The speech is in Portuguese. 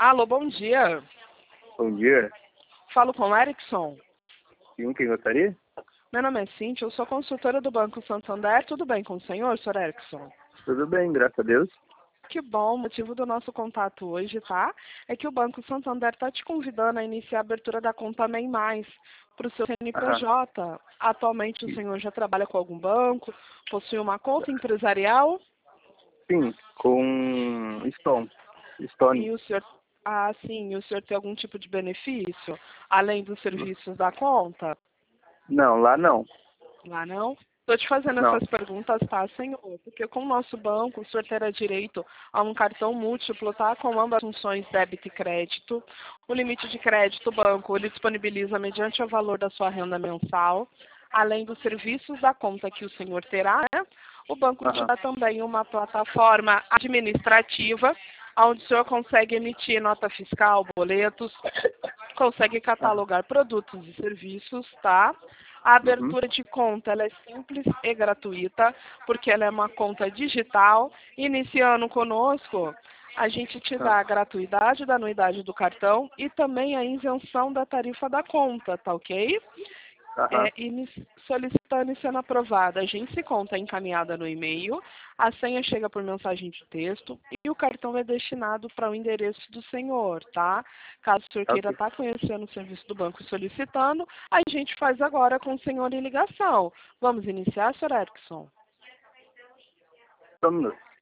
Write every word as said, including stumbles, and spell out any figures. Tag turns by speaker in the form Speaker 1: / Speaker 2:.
Speaker 1: Alô, bom dia.
Speaker 2: Bom dia.
Speaker 1: Falo com o Erickson.
Speaker 2: Sim, quem gostaria?
Speaker 1: Meu nome é Cíntia, eu sou consultora do Banco Santander. Tudo bem com o senhor, senhor Erickson?
Speaker 2: Tudo bem, graças a Deus.
Speaker 1: Que bom, o motivo do nosso contato hoje, tá? É que o Banco Santander está te convidando a iniciar a abertura da conta MEI Mais para o seu C N P J. Atualmente o senhor já trabalha com algum banco? Possui uma conta empresarial?
Speaker 2: Sim, com Stone. Stone.
Speaker 1: E o senhor, ah, sim, o senhor tem algum tipo de benefício, além dos serviços da conta?
Speaker 2: Não, lá não.
Speaker 1: Lá não? Estou te fazendo
Speaker 2: Não.
Speaker 1: essas perguntas, tá, senhor? Porque com o nosso banco, o senhor terá direito a um cartão múltiplo, tá? Com ambas as funções débito e crédito. O limite de crédito, o banco, ele disponibiliza mediante o valor da sua renda mensal. Além dos serviços da conta que o senhor terá, né? O banco te
Speaker 2: Aham.
Speaker 1: dá também uma plataforma administrativa, onde o senhor consegue emitir nota fiscal, boletos, consegue
Speaker 2: Aham.
Speaker 1: catalogar produtos e serviços, tá? A
Speaker 2: Uhum.
Speaker 1: abertura de conta ela é simples e gratuita, porque ela é uma conta digital. Iniciando conosco, a gente te
Speaker 2: Ah,
Speaker 1: dá a gratuidade da anuidade do cartão e também a isenção da tarifa da conta, tá ok?
Speaker 2: Aham.
Speaker 1: É, ini- solicitando e sendo aprovada, a gente se conta encaminhada no e-mail, a senha chega por mensagem de texto e o cartão é destinado para o endereço do senhor, tá? Caso o senhor queira
Speaker 2: Ok.
Speaker 1: estar conhecendo o serviço do banco e solicitando, a gente faz agora com o senhor em ligação. Vamos iniciar, senhor Erickson?
Speaker 2: Só um minuto.